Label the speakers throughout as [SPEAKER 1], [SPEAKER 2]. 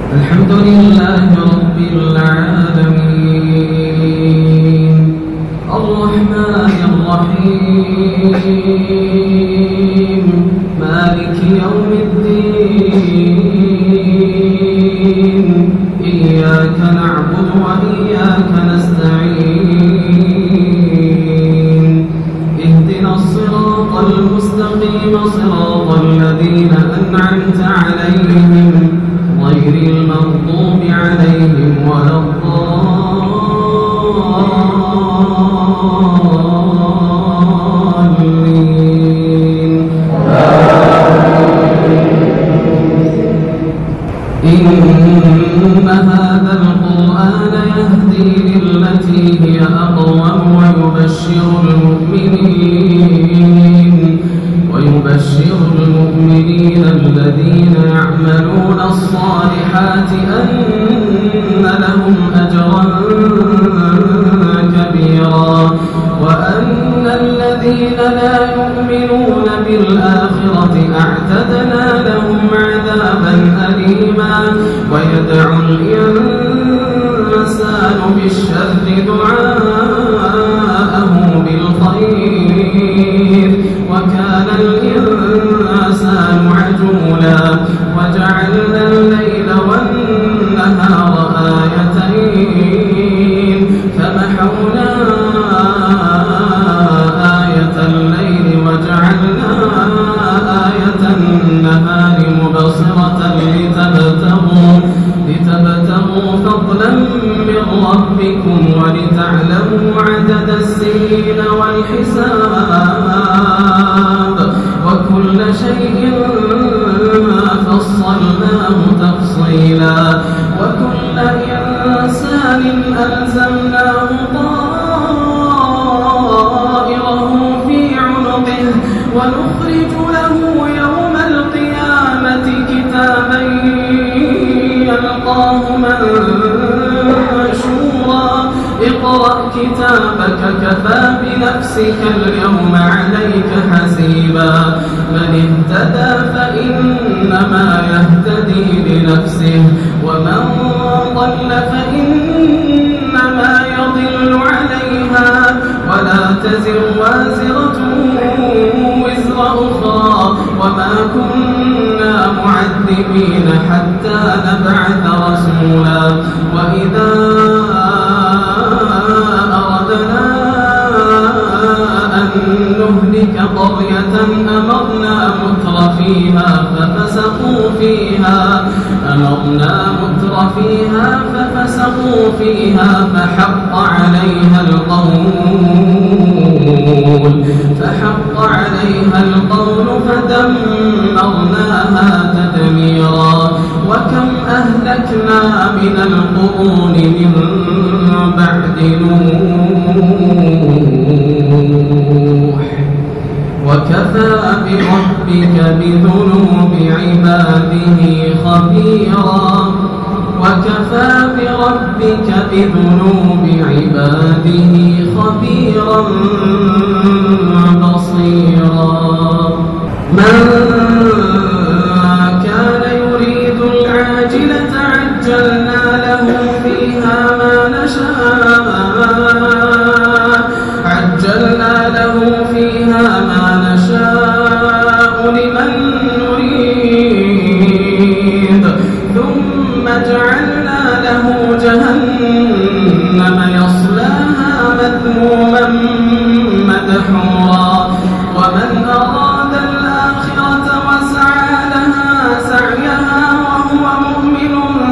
[SPEAKER 1] الحمد لله رب العالمين الرحمن الرحيم مالك يوم الدين إياك نعبد وإياك نستعين اهدنا الصراط المستقيم صراط الذين أنعمت عليهم غير المغضوب عليهم ولا الضالين إن هذا القرآن يهدي للتي هي أقوم ويبشر المؤمنين الذين يعملون الصالحات أن لهم أجرا كبيرا وأن الذين لا يؤمنون بالآخرة أعتدنا لهم عذابا أليما ويدعو الإنسان بالشر دعاءه بالخير وكان الإنسان عجولا وجعلنا الليل والنهار آيتين فمحونا آية الليل وجعلنا آية النهار مبصرة لتبتغوا فضلا من ربكم ولتعلموا عدد السنين والحساب وكل شيء فصلناه تفصيلا وكل إنسان ألزمناه طائره في عنقه ونخرج له يوم القيامة كتابا يلقاه منشورا اقرأ كتابك كفى بنفسك اليوم عليك حسيبا من اهتدى فإنما يهتدي لنفسه ومن ضل فإنما يضل عليها ولا تزر وازرة وزر أخرى وما كنا معذبين حتى نبعث رسولا وإذا أردنا أن نهلك قرية أمرنا متر ففسقوا فيها فحق عليها القول فدمرناها تدميرا وكم أهلكنا من القرون من بعد نوح وكفى بربك بذنوب عباده خبيرا بصيرا من كان يريد العاجلة عجلنا له فيها ما نشاء لمن نريد ثم جعلنا له جهنم يصلاها مذموما مدحورا ومن أراد الآخرة وسعى لها سعيها وهو مؤمن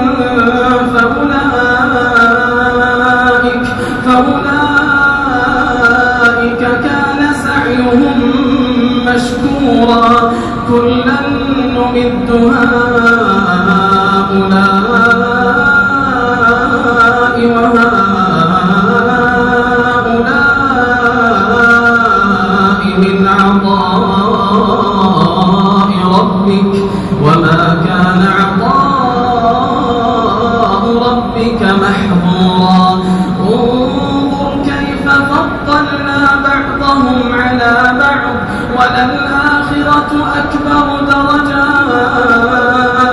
[SPEAKER 1] فأولئك كان سعيهم مشكورا كلا نمد هؤلاء وهؤلاء من عطاء ربك وما كان عطاء ربك محظورا انظر كيف فضلنا بعضهم على بعض وللآخرة أكبر درجات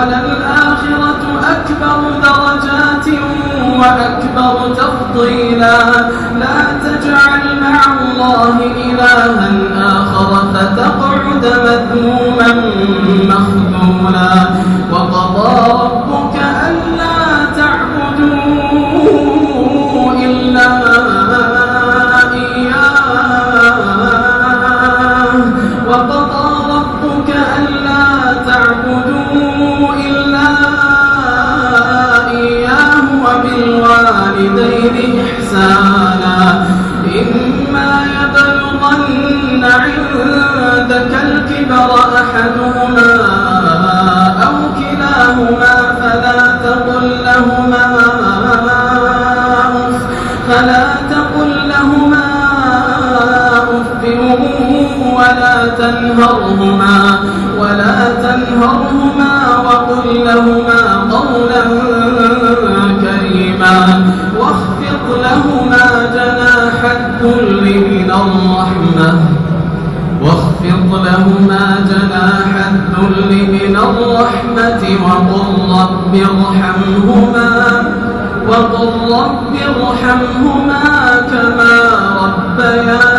[SPEAKER 1] وللآخرة أكبر درجات وأكبر تفضيلا لا تجعل مع الله إلها آخر فتقعد مذموما مخذولا وقضى ربك ألا تعبدوا إلا وبالوالدين إحسانا إما يبلغن عندك الكبر أحدهما أو كلاهما فلا تقل لهما أف ولا تنهرهما وقل لهما قولا كريما واخفض لهما جناح الذل من الرحمة وقل رب ارحمهما كما ربياني